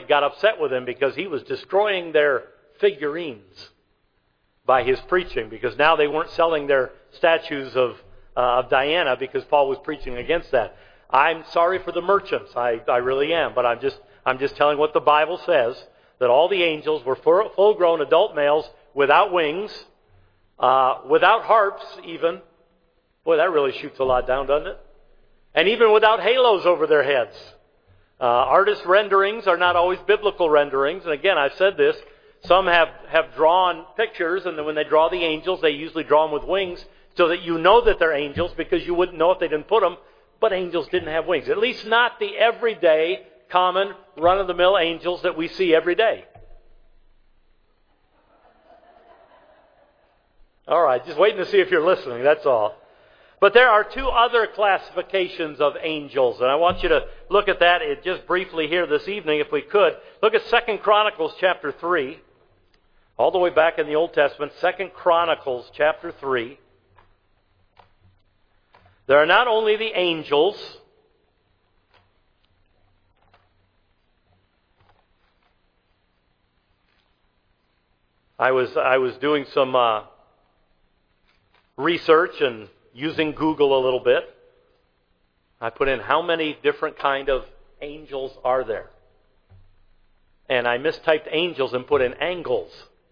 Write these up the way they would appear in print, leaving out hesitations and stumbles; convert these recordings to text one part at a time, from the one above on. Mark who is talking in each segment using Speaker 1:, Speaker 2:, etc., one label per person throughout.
Speaker 1: Herod got upset with him because he was destroying their figurines by his preaching, because now they weren't selling their statues of Diana because Paul was preaching against that. I'm sorry for the merchants, I really am, but I'm just telling what the Bible says, that all the angels were full-grown adult males without wings, without harps even. Boy, that really shoots a lot down, doesn't it? And even without halos over their heads. Artist renderings are not always biblical renderings, and again, I've said this, some have drawn pictures, and then when they draw the angels, they usually draw them with wings, so that you know that they're angels, because you wouldn't know if they didn't put them. But angels didn't have wings. At least not the everyday, common, run-of-the-mill angels that we see every day. All right, just waiting to see if you're listening, that's all. But there are two other classifications of angels, and I want you to look at that just briefly here this evening, if we could. Look at 2 Chronicles chapter 3, all the way back in the Old Testament, 2 Chronicles chapter 3. There are not only the angels, I was doing some research and using Google a little bit. I put in how many different kind of angels are there. And I mistyped angels and put in angles.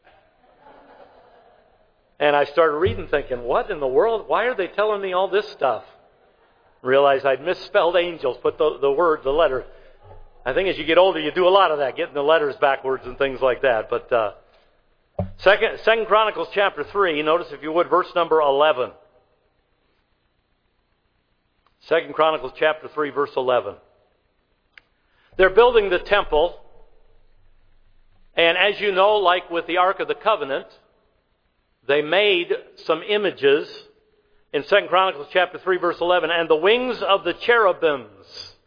Speaker 1: And I started reading thinking, what in the world? Why are they telling me all this stuff? Realized I'd misspelled angels, put the letter. I think as you get older, you do a lot of that, getting the letters backwards and things like that. But Second Chronicles chapter 3, notice if you would, verse number 11. 2 Chronicles chapter 3, verse 11. They're building the temple, and as you know, like with the Ark of the Covenant, they made some images in 2 Chronicles chapter 3, verse 11. And the wings of the cherubims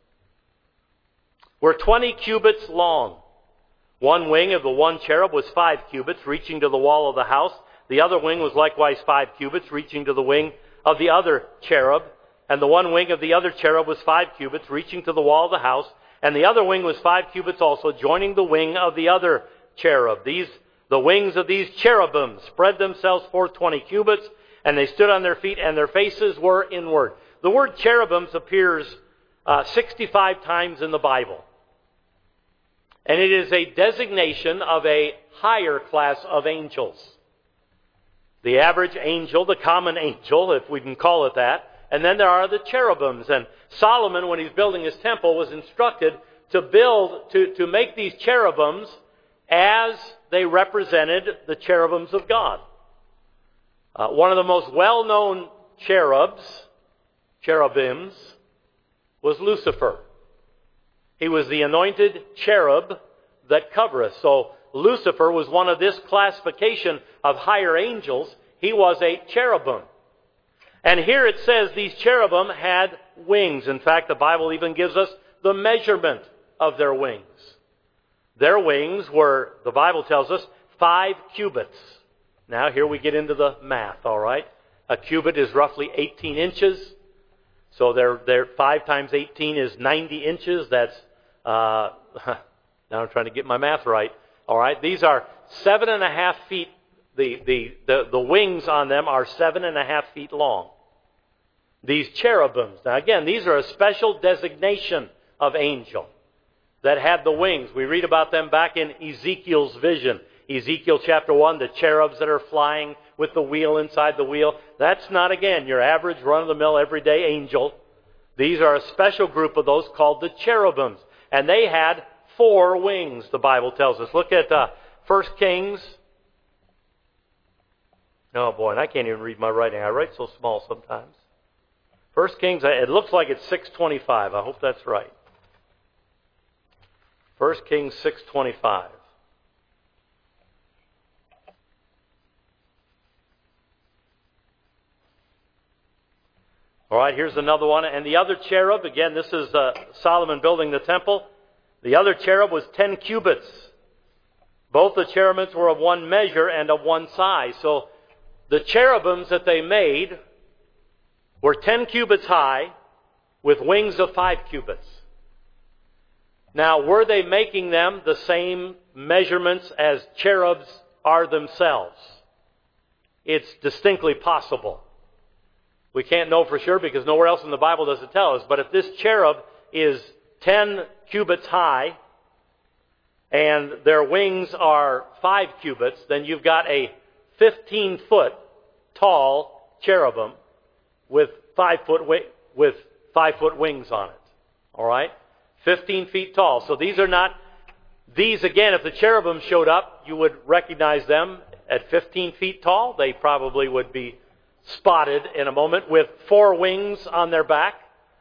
Speaker 1: were 20 cubits long. One wing of the one cherub was 5 cubits, reaching to the wall of the house. The other wing was likewise 5 cubits, reaching to the wing of the other cherub. And the one wing of the other cherub was 5 cubits, reaching to the wall of the house. And the other wing was 5 cubits also, joining the wing of the other cherub. The wings of these cherubim spread themselves forth 20 cubits, and they stood on their feet, and their faces were inward. The word cherubims appears 65 times in the Bible. And it is a designation of a higher class of angels. The average angel, the common angel, if we can call it that. And then there are the cherubims. And Solomon, when he's building his temple, was instructed to make these cherubims as they represented the cherubims of God. One of the most well-known cherubims, was Lucifer. He was the anointed cherub that covereth. So Lucifer was one of this classification of higher angels. He was a cherubim. And here it says these cherubim had wings. In fact, the Bible even gives us the measurement of their wings. Their wings were, the Bible tells us, 5 cubits. Now here we get into the math, all right? A cubit is roughly 18 inches. So they're 5 times 18 is 90 inches. That's, now I'm trying to get my math right. All right, these are 7.5 feet. The wings on them are 7.5 feet long. These cherubims. Now again, these are a special designation of angel that had the wings. We read about them back in Ezekiel's vision. Ezekiel chapter 1, the cherubs that are flying with the wheel inside the wheel. That's not, again, your average run-of-the-mill everyday angel. These are a special group of those called the cherubims. And they had 4 wings, the Bible tells us. Look at 1 Kings. Oh boy, and I can't even read my writing. I write so small sometimes. 1 Kings, it looks like it's 6:25. I hope that's right. 1 Kings 6:25. All right, here's another one. And the other cherub, again, this is Solomon building the temple. The other cherub was 10 cubits. Both the cherubims were of one measure and of one size. So the cherubims that they made were 10 cubits high with wings of 5 cubits. Now, were they making them the same measurements as cherubs are themselves? It's distinctly possible. We can't know for sure because nowhere else in the Bible does it tell us. But if this cherub is 10 cubits high and their wings are 5 cubits, then you've got a 15-foot tall cherubim with 5-foot wings on it. All right? 15 feet tall. So these again, if the cherubim showed up, you would recognize them at 15 feet tall. They probably would be spotted in a moment with 4 wings on their back.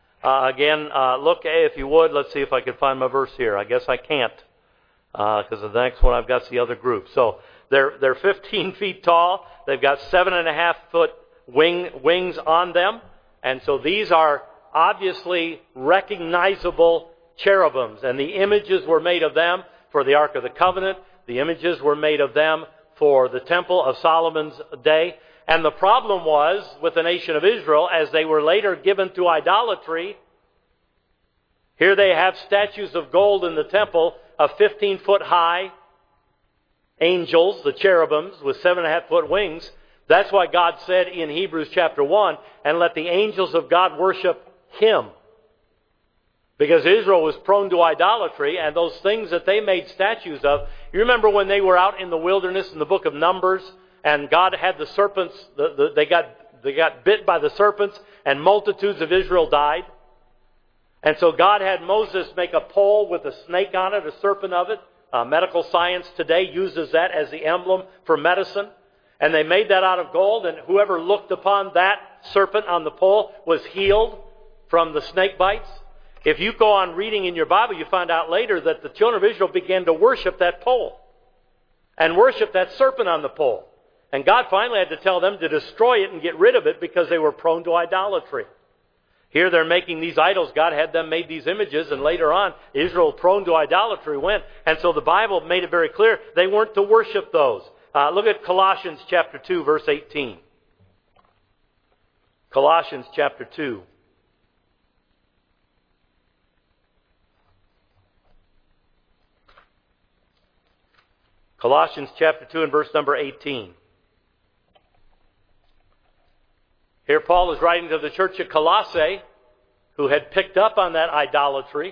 Speaker 1: Look, if you would, let's see if I can find my verse here. I guess I can't, because the next one I've got's the other group. So they're 15 feet tall. They've got 7.5 foot wings on them. And so these are obviously recognizable cherubims. And the images were made of them for the Ark of the Covenant. The images were made of them for the Temple of Solomon's day. And the problem was with the nation of Israel, as they were later given to idolatry, here they have statues of gold in the temple of 15-foot high angels, the cherubims, with 7.5 foot wings. That's why God said in Hebrews chapter 1, and let the angels of God worship Him. Because Israel was prone to idolatry, and those things that they made statues of. You remember when they were out in the wilderness in the book of Numbers, and God had the serpents, they got bit by the serpents, and multitudes of Israel died. And so God had Moses make a pole with a snake on it, a serpent of it. Medical science today uses that as the emblem for medicine. And they made that out of gold, and whoever looked upon that serpent on the pole was healed from the snake bites. If you go on reading in your Bible, you find out later that the children of Israel began to worship that pole and worship that serpent on the pole. And God finally had to tell them to destroy it and get rid of it because they were prone to idolatry. Here they're making these idols. God had them made these images, and later on, Israel, prone to idolatry, went. And so the Bible made it very clear they weren't to worship those. Look at Colossians chapter 2, verse 18. Colossians chapter 2. Colossians chapter 2 and verse number 18. Here Paul is writing to the church at Colossae, who had picked up on that idolatry.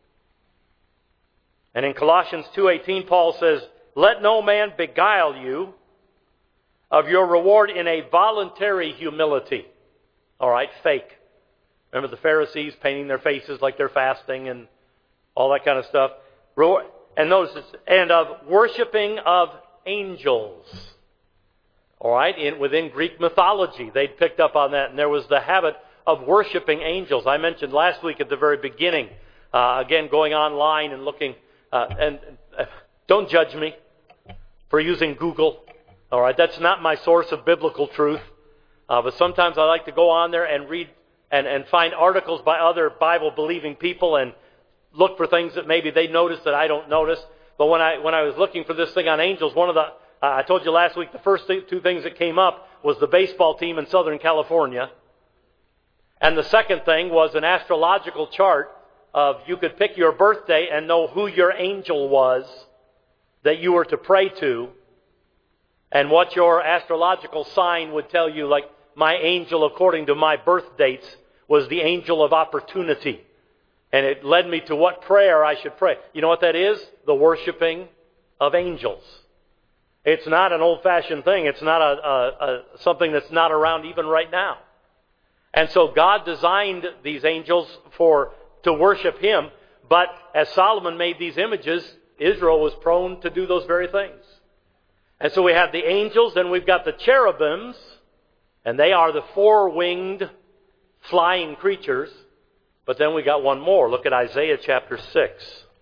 Speaker 1: And in Colossians 2:18, Paul says, let no man beguile you of your reward in a voluntary humility. All right, fake. Remember the Pharisees painting their faces like they're fasting and all that kind of stuff. And notice, and of worshiping of angels. All right, within Greek mythology, they'd picked up on that, and there was the habit of worshiping angels. I mentioned last week at the very beginning, again, going online and looking, and don't judge me for using Google. All right, that's not my source of biblical truth. But sometimes I like to go on there and read and find articles by other Bible-believing people and look for things that maybe they notice that I don't notice. But when I was looking for this thing on angels, one of the I told you last week the first two things that came up was the baseball team in Southern California. And the second thing was an astrological chart of you could pick your birthday and know who your angel was that you were to pray to, and what your astrological sign would tell you, like my angel according to my birth dates was the angel of opportunity. And it led me to what prayer I should pray. You know what that is? The worshiping of angels. It's not an old-fashioned thing. It's not something that's not around even right now. And so God designed these angels to worship Him. But as Solomon made these images, Israel was prone to do those very things. And so we have the angels, then we've got the cherubims, and they are the 4-winged flying creatures. But then we got one more. Look at Isaiah chapter 6.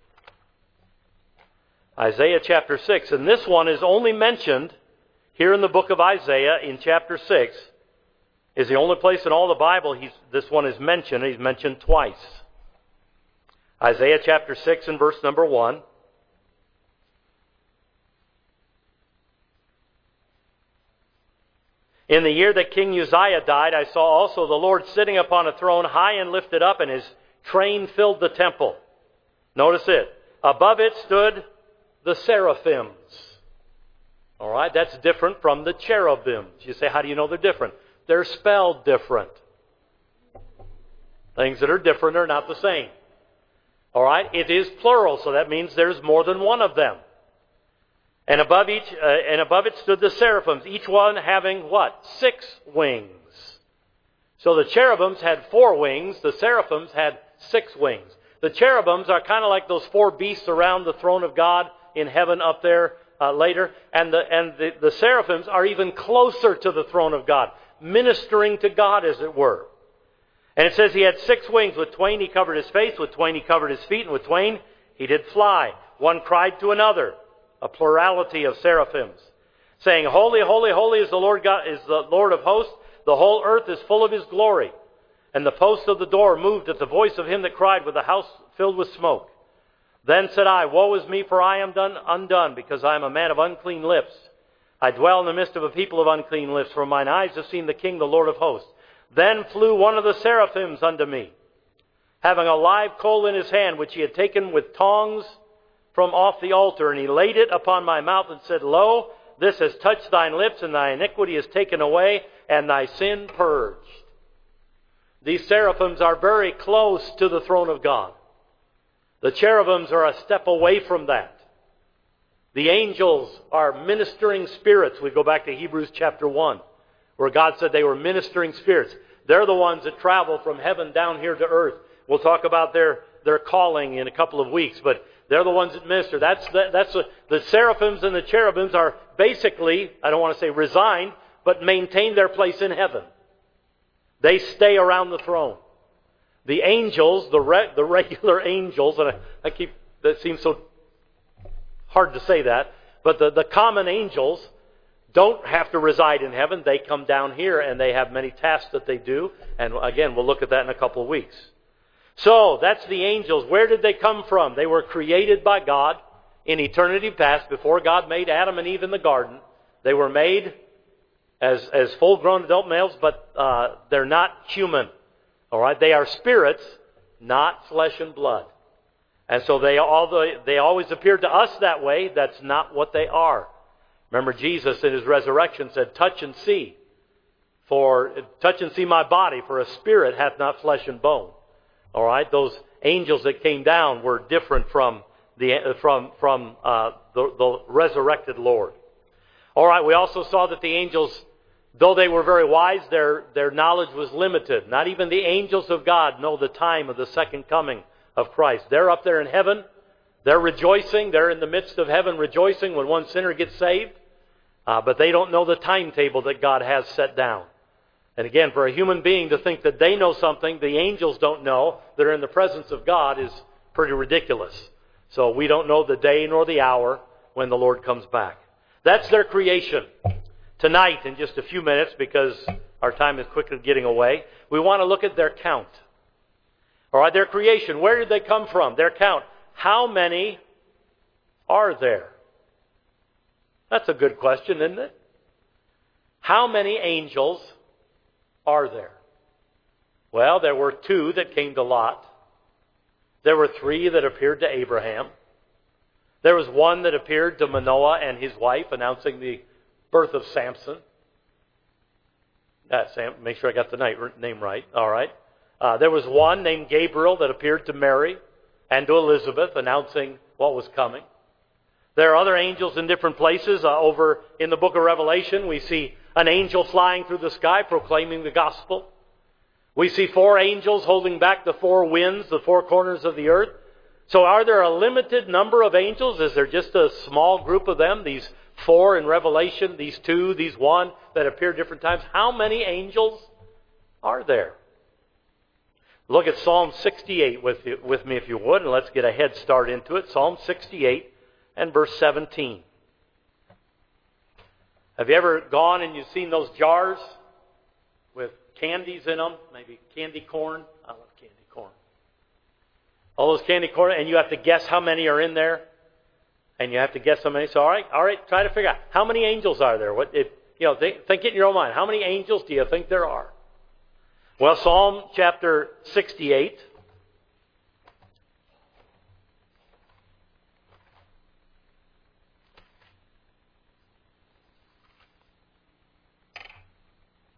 Speaker 1: Isaiah chapter 6. And this one is only mentioned here in the book of Isaiah in chapter 6. Is the only place in all the Bible this one is mentioned. He's mentioned twice. Isaiah chapter 6 and verse number 1. In the year that King Uzziah died, I saw also the Lord sitting upon a throne high and lifted up, and His train filled the temple. Notice it. Above it stood the seraphims. All right, that's different from the cherubims. You say, how do you know they're different? They're spelled different. Things that are different are not the same. All right, it is plural, so that means there's more than one of them. And above it stood the seraphims, each one having what? 6 wings. So the cherubims had 4 wings, the seraphims had 6 wings. The cherubims are kind of like those 4 beasts around the throne of God in heaven up there later. And the seraphims are even closer to the throne of God, ministering to God, as it were. And it says he had 6 wings. With twain he covered his face, with twain he covered his feet, and with twain he did fly. One cried to another, a plurality of seraphims, saying, Holy, holy, holy is the Lord God, is the Lord of hosts. The whole earth is full of His glory. And the posts of the door moved at the voice of him that cried, with the house filled with smoke. Then said I, Woe is me, for I am undone, because I am a man of unclean lips. I dwell in the midst of a people of unclean lips, for mine eyes have seen the King, the Lord of hosts. Then flew one of the seraphims unto me, having a live coal in his hand, which he had taken with tongs from off the altar. And he laid it upon my mouth and said, Lo, this has touched thine lips, and thy iniquity is taken away, and thy sin purged. These seraphims are very close to the throne of God. The cherubims are a step away from that. The angels are ministering spirits. We go back to Hebrews chapter 1, where God said they were ministering spirits. They're the ones that travel from heaven down here to earth. We'll talk about their calling in a couple of weeks, but they're the ones that minister. The seraphims and the cherubims are basically, I don't want to say resigned, but maintain their place in heaven. They stay around the throne. The angels, the regular angels, and that seems so hard to say that, but the common angels don't have to reside in heaven. They come down here and they have many tasks that they do. And again, we'll look at that in a couple of weeks. So, that's the angels. Where did they come from? They were created by God in eternity past, before God made Adam and Eve in the garden. They were made as full-grown adult males, but they're not human. All right? They are spirits, not flesh and blood. And so they always appear to us that way. That's not what they are. Remember, Jesus in His resurrection said, Touch and see my body, for a spirit hath not flesh and bone. All right, those angels that came down were different from the resurrected Lord. All right, we also saw that the angels, though they were very wise, their knowledge was limited. Not even the angels of God know the time of the second coming of Christ. They're up there in heaven. They're rejoicing. They're in the midst of heaven rejoicing when one sinner gets saved. But they don't know the timetable that God has set down. And again, for a human being to think that they know something the angels don't know, that are in the presence of God, is pretty ridiculous. So we don't know the day nor the hour when the Lord comes back. That's their creation. Tonight, in just a few minutes, because our time is quickly getting away, we want to look at their count. All right, their creation. Where did they come from? Their count. How many are there? That's a good question, isn't it? How many angels are there? Well, there were 2 that came to Lot. There were 3 that appeared to Abraham. There was 1 that appeared to Manoah and his wife, announcing the birth of Samson. Make sure I got the name right. All right. There was 1 named Gabriel that appeared to Mary and to Elizabeth, announcing what was coming. There are other angels in different places. Over in the book of Revelation, we see an angel flying through the sky proclaiming the gospel. We see 4 angels holding back the 4 winds, the 4 corners of the earth. So are there a limited number of angels? Is there just a small group of them? These 4 in Revelation, these 2, these 1 that appear different times. How many angels are there? Look at Psalm 68 with me if you would, and let's get a head start into it. Psalm 68 and verse 17. Have you ever gone and you've seen those jars with candies in them? Maybe candy corn. I love candy corn. All those candy corn, and you have to guess how many are in there. And you have to guess how many. So, all right, try to figure out how many angels are there. Think it in your own mind. How many angels do you think there are? Well, Psalm chapter 68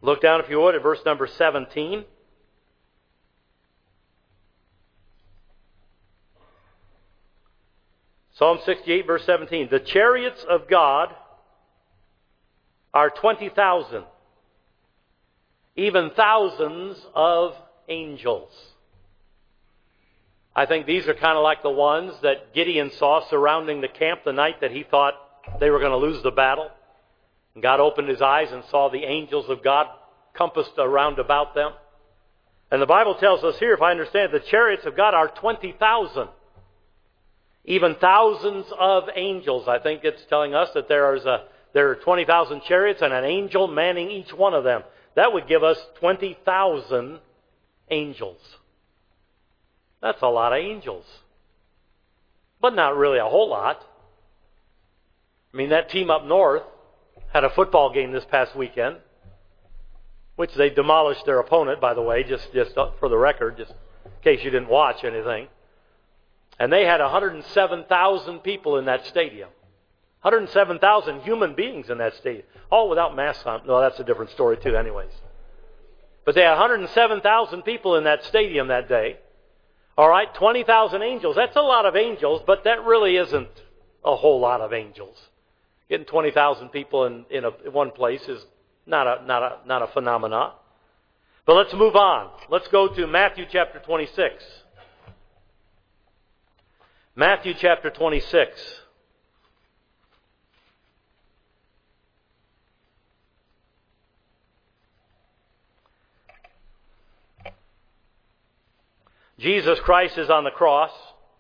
Speaker 1: Look down, if you would, at verse number 17. Psalm 68, verse 17. The chariots of God are 20,000, even thousands of angels. I think these are kind of like the ones that Gideon saw surrounding the camp the night that he thought they were going to lose the battle. And God opened his eyes and saw the angels of God compassed around about them. And the Bible tells us here, if I understand it, the chariots of God are 20,000. Even thousands of angels. I think it's telling us that there are 20,000 chariots and an angel manning each one of them. That would give us 20,000 angels. That's a lot of angels. But not really a whole lot. I mean, that team up north had a football game this past weekend, which they demolished their opponent, by the way, just for the record, just in case you didn't watch anything. And they had 107,000 people in that stadium. 107,000 human beings in that stadium. All without masks on. No, that's a different story too anyways. But they had 107,000 people in that stadium that day. All right, 20,000 angels. That's a lot of angels, but that really isn't a whole lot of angels. Getting 20,000 people in one place is not a phenomena. But let's move on. Let's go to Matthew chapter 26. Matthew chapter 26. Jesus Christ is on the cross.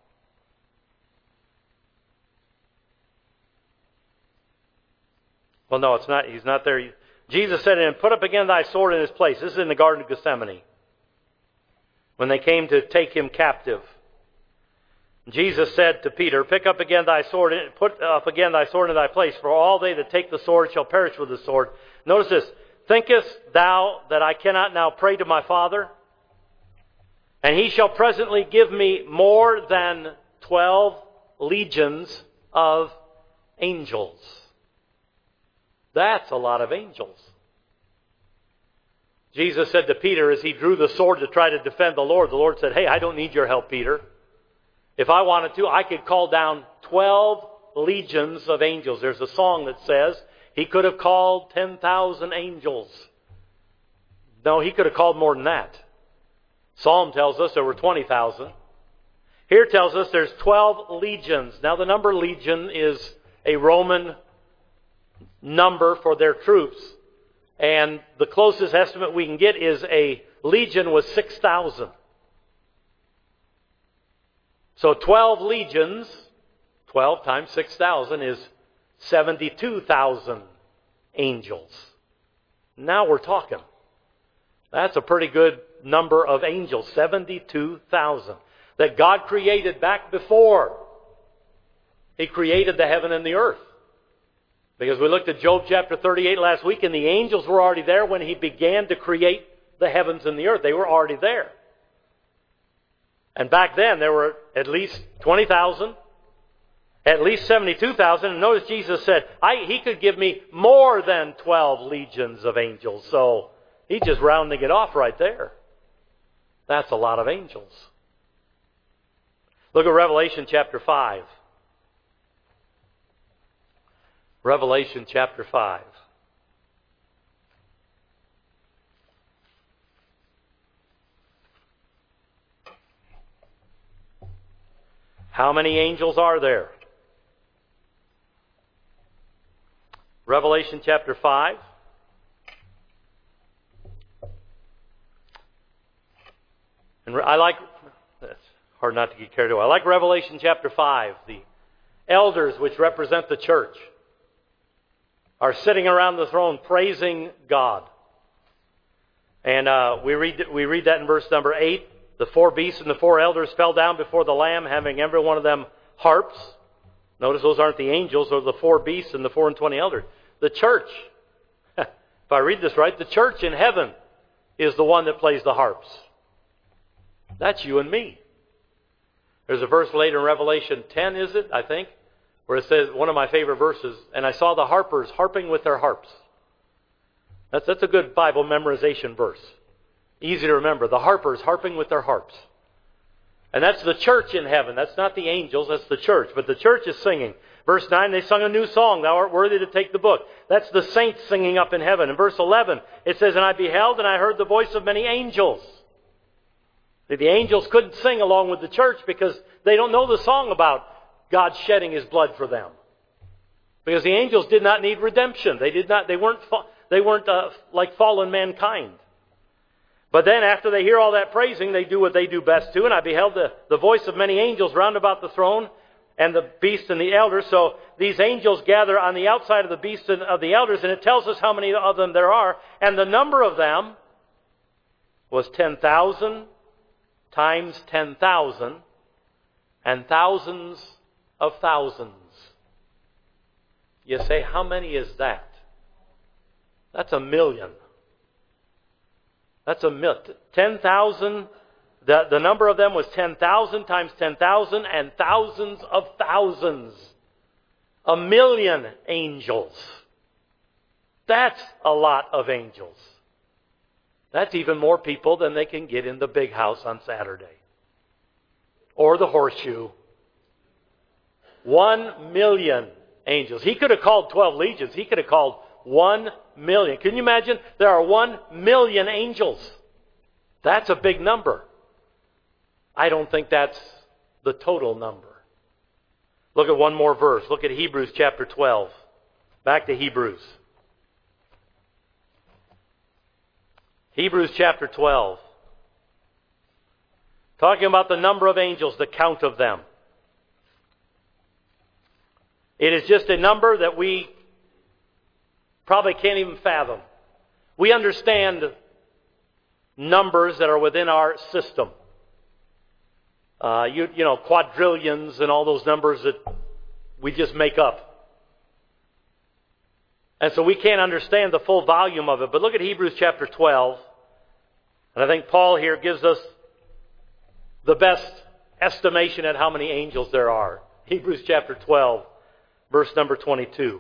Speaker 1: Well, no, it's not. He's not there. Jesus said to him, "Put up again thy sword in his place." This is in the Garden of Gethsemane, when they came to take him captive. Jesus said to Peter, "Pick up again thy sword, put up again thy sword in thy place, for all they that take the sword shall perish with the sword." Notice this. "Thinkest thou that I cannot now pray to my Father? And he shall presently give me more than 12 legions of angels." That's a lot of angels. Jesus said to Peter as he drew the sword to try to defend the Lord said, "Hey, I don't need your help, Peter. If I wanted to, I could call down 12 legions of angels." There's a song that says he could have called 10,000 angels. No, he could have called more than that. Psalm tells us there were 20,000. Here tells us there's 12 legions. Now the number legion is a Roman number for their troops. And the closest estimate we can get is a legion was 6,000. So 12 legions, 12 times 6,000 is 72,000 angels. Now we're talking. That's a pretty good number of angels, 72,000, that God created back before He created the heaven and the earth. Because we looked at Job chapter 38 last week, and the angels were already there when He began to create the heavens and the earth. They were already there. And back then, there were at least 20,000, at least 72,000. And notice Jesus said, He could give me more than 12 legions of angels. So He's just rounding it off right there. That's a lot of angels. Look at Revelation chapter 5. Revelation chapter 5. How many angels are there? Revelation chapter 5. And it's hard not to get carried away. I like Revelation chapter 5. The elders, which represent the church, are sitting around the throne praising God. And we read that in verse number 8. The 4 beasts and the 4 elders fell down before the Lamb, having every one of them harps. Notice those aren't the angels, those are the 4 beasts and the 24 elders. The church, if I read this right, the church in heaven is the one that plays the harps. That's you and me. There's a verse later in Revelation 10, is it, I think, where it says, one of my favorite verses, "And I saw the harpers harping with their harps." That's a good Bible memorization verse. Easy to remember. The harpers harping with their harps. And that's the church in heaven. That's not the angels, that's the church. But the church is singing. Verse 9, they sung a new song, Thou art worthy to take the book. That's the saints singing up in heaven. In verse 11, it says, And I beheld and I heard the voice of many angels. The angels couldn't sing along with the church because they don't know the song about God shedding His blood for them. Because the angels did not need redemption. They weren't like fallen mankind. But then after they hear all that praising, they do what they do best too. And I beheld the voice of many angels round about the throne and the beast and the elders. So these angels gather on the outside of the beast and of the elders, and it tells us how many of them there are. And the number of them was 10,000 times 10,000 and thousands of thousands. You say, how many is that? That's a million. That's a million. 10,000. The number of them was 10,000 times 10,000 and thousands of thousands. A million angels. That's a lot of angels. That's even more people than they can get in the big house on Saturday. Or the horseshoe. 1 million angels. He could have called 12 legions. He could have called 1 million. Can you imagine? There are 1 million angels. That's a big number. I don't think that's the total number. Look at one more verse. Look at Hebrews chapter 12. Back to Hebrews. Hebrews chapter 12. Talking about the number of angels, the count of them. It is just a number that we probably can't even fathom. We understand numbers that are within our system. Quadrillions and all those numbers that we just make up. And so we can't understand the full volume of it. But look at Hebrews chapter 12. And I think Paul here gives us the best estimation at how many angels there are. Hebrews chapter 12, verse number 22.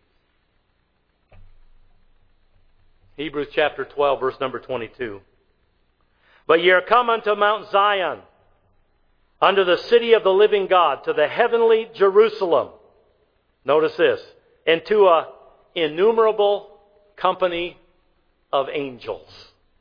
Speaker 1: Hebrews chapter 12, verse number 22. But ye are come unto Mount Zion, unto the city of the living God, to the heavenly Jerusalem. Notice this. And to an innumerable company of angels.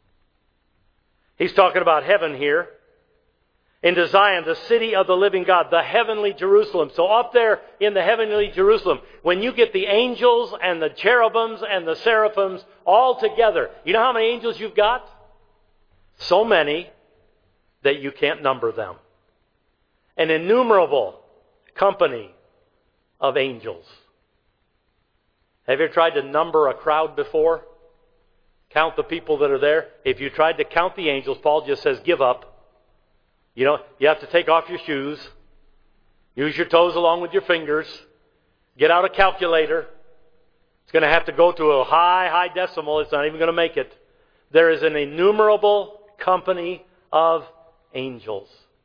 Speaker 1: He's talking about heaven here. Into Zion, the city of the living God, the heavenly Jerusalem. So up there in the heavenly Jerusalem, when you get the angels and the cherubims and the seraphims all together, you know how many angels you've got? So many that you can't number them. An innumerable company of angels. Have you ever tried to number a crowd before? Count the people that are there? If you tried to count the angels, Paul just says, give up. You know, you have to take off your shoes, use your toes along with your fingers, get out a calculator. It's going to have to go to a high decimal. It's not even going to make it. There is an innumerable company of angels.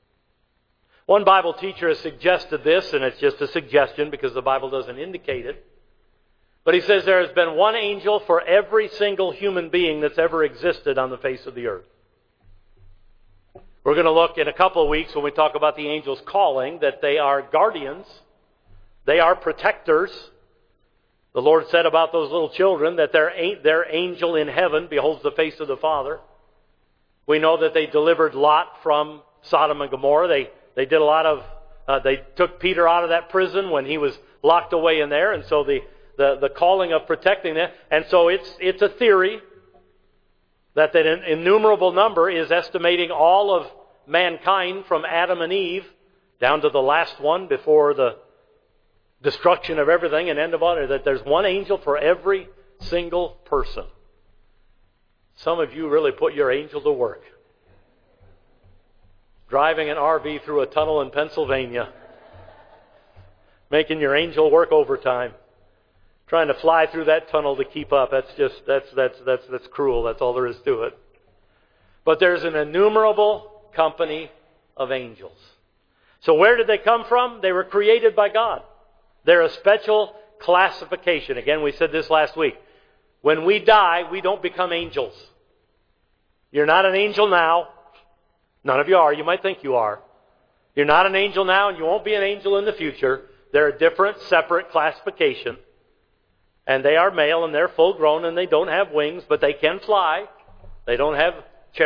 Speaker 1: One Bible teacher has suggested this, and it's just a suggestion because the Bible doesn't indicate it. But he says there has been one angel for every single human being that's ever existed on the face of the earth. We're going to look in a couple of weeks when we talk about the angels' calling that they are guardians. They are protectors. The Lord said about those little children that their angel in heaven beholds the face of the Father. We know that they delivered Lot from Sodom and Gomorrah. They did a lot of... they took Peter out of that prison when he was locked away in there. And so the calling of protecting them. And so it's a theory that an innumerable number is estimating all of mankind from Adam and Eve down to the last one before the destruction of everything and end of all. That there's one angel for every single person. Some of you really put your angel to work. Driving an RV through a tunnel in Pennsylvania. Making your angel work overtime. Trying to fly through that tunnel to keep up. That's cruel. That's all there is to it. But there's an innumerable company of angels. So where did they come from? They were created by God. They're a special classification. Again, we said this last week. When we die, we don't become angels. You're not an angel now. None of you are. You might think you are. You're not an angel now, and you won't be an angel in the future. They're a different, separate classification. And they are male, and they're full grown, and they don't have wings, but they can fly. They don't have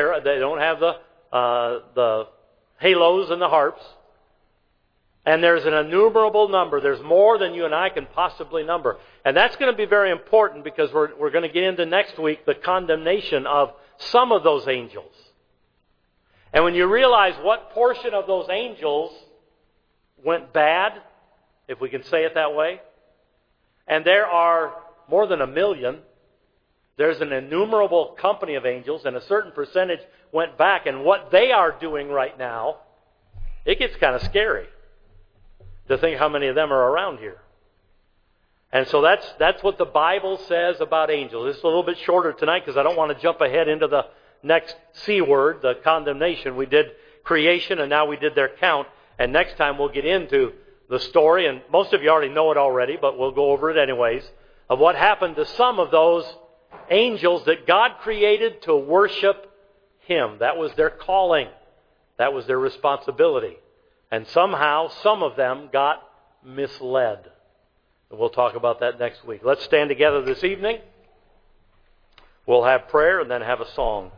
Speaker 1: the halos and the harps. And there's an innumerable number. There's more than you and I can possibly number. And that's going to be very important because we're going to get into next week the condemnation of some of those angels. And when you realize what portion of those angels went bad, if we can say it that way, and there are more than 1 million, there's an innumerable company of angels, and a certain percentage went back, and what they are doing right now, it gets kind of scary to think how many of them are around here. And so that's what the Bible says about angels. It's a little bit shorter tonight because I don't want to jump ahead into the next C word, the condemnation. We did creation and now we did their count. And next time we'll get into the story, and most of you already know it already, but we'll go over it anyways, of what happened to some of those angels that God created to worship Him. That was their calling. That was their responsibility. And somehow, some of them got misled. And we'll talk about that next week. Let's stand together this evening. We'll have prayer and then have a song.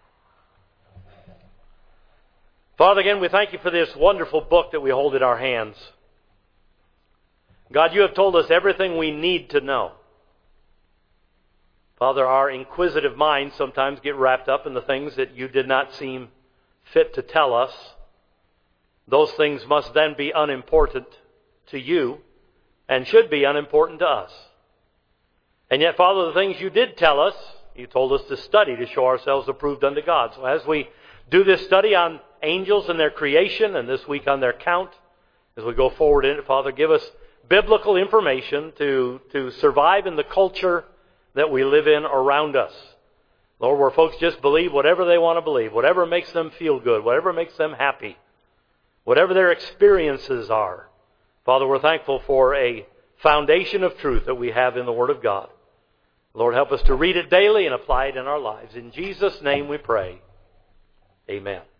Speaker 1: Father, again, we thank You for this wonderful book that we hold in our hands. God, You have told us everything we need to know. Father, our inquisitive minds sometimes get wrapped up in the things that You did not seem fit to tell us. Those things must then be unimportant to You and should be unimportant to us. And yet, Father, the things You did tell us, You told us to study to show ourselves approved unto God. So as we do this study on angels and their creation, and this week on their count, as we go forward in it, Father, give us biblical information to survive in the culture that we live in around us. Lord, where folks just believe whatever they want to believe, whatever makes them feel good, whatever makes them happy, whatever their experiences are. Father, we're thankful for a foundation of truth that we have in the Word of God. Lord, help us to read it daily and apply it in our lives. In Jesus' name we pray. Amen.